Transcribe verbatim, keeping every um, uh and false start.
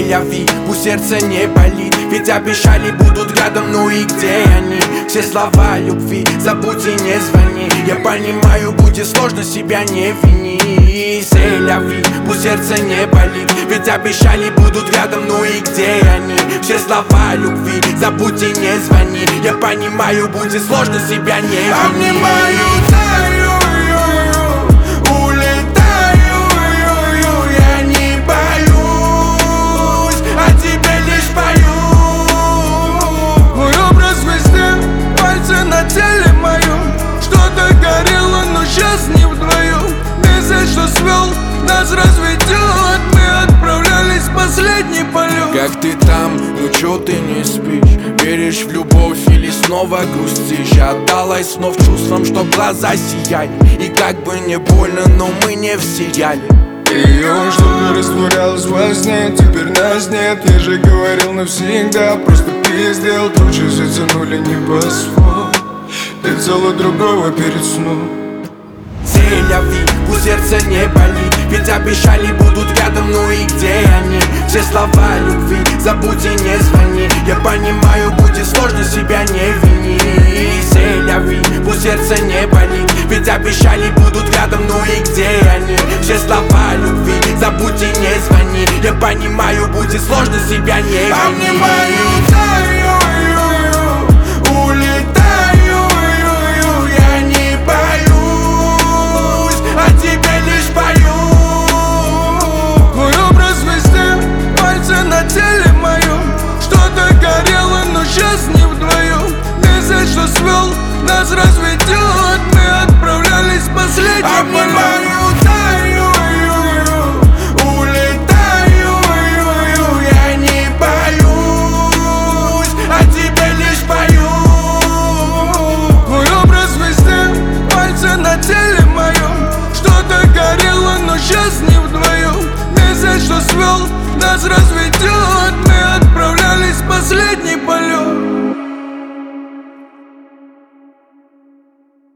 Селяви, пусть сердце не болит, ведь обещали будут рядом, ну и где они? Все слова любви, забудь и не звони. Я понимаю, будет сложно, себя не вини. Селяви, пусть сердце не болит, ведь обещали будут рядом, ну и где они? Все слова любви, забудь и не звони. Я понимаю, будет сложно, себя не вини. Обнимаю, таю, улетаю, я не боюсь, о тебе лишь пою. Мой образ везде, пальцы на теле моем. Что-то горело, но сейчас не вдвоем. Месяц, что свел, нас разведет. Мы отправлялись в последний полет. Как ты там? Ну чё ты не спишь? Веришь в любовь или снова грустишь? Я отдалась снов чувствам, что глаза сияли. И как бы не больно, но мы не в сериале. Ее что-то растворялось во сне, теперь нас нет. Я же говорил навсегда, просто пиздел. Тучи затянули небосвод, ты взяла другого перед сном. Селяви, пусть сердце не болит, ведь обещали будут рядом, ну и где они? Все слова любви, забудь и не звони. Я понимаю, будет сложно, себя не вини. Селяви, пусть сердце не болит, ведь обещали будут рядом, ну и где они? Все слова любви, забудь и не звони. Я понимаю, будет сложно, себя не вини. Обнимаю, таю, улетаю, я не боюсь, о тебе лишь пою. Мой образ везде, пальцы на теле моем. Что-то горело, но сейчас не вдвоем. Месяц, что свел, нас разведет. Мы отправлялись в последний полет. Обнимаю, таю, улетаю, я не боюсь, о тебе лишь пою. Мой образ везде, пальцы на теле моем. Что-то горело, но сейчас не вдвоем. Месяц, что свел, нас разведет.